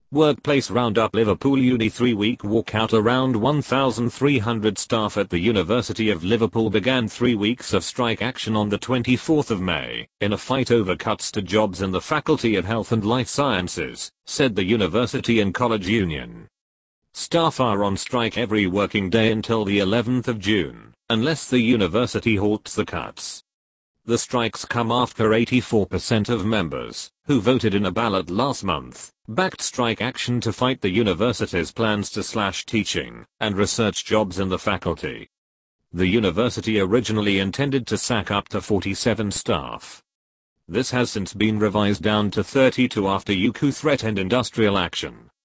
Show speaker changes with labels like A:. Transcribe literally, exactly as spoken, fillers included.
A: Workplace Roundup Liverpool Uni three-week walkout. Around one thousand three hundred staff at the University of Liverpool began three weeks of strike action on the twenty-fourth of May, in a fight over cuts to jobs in the Faculty of Health and Life Sciences, said the University and College Union. Staff are on strike every working day until the eleventh of June, unless the university halts the cuts. The strikes come after eighty-four percent of members, who voted in a ballot last month, backed strike action to fight the university's plans to slash teaching and research jobs in the faculty. The university originally intended to sack up to forty-seven staff. This has since been revised down to thirty-two after U C U threatened industrial action.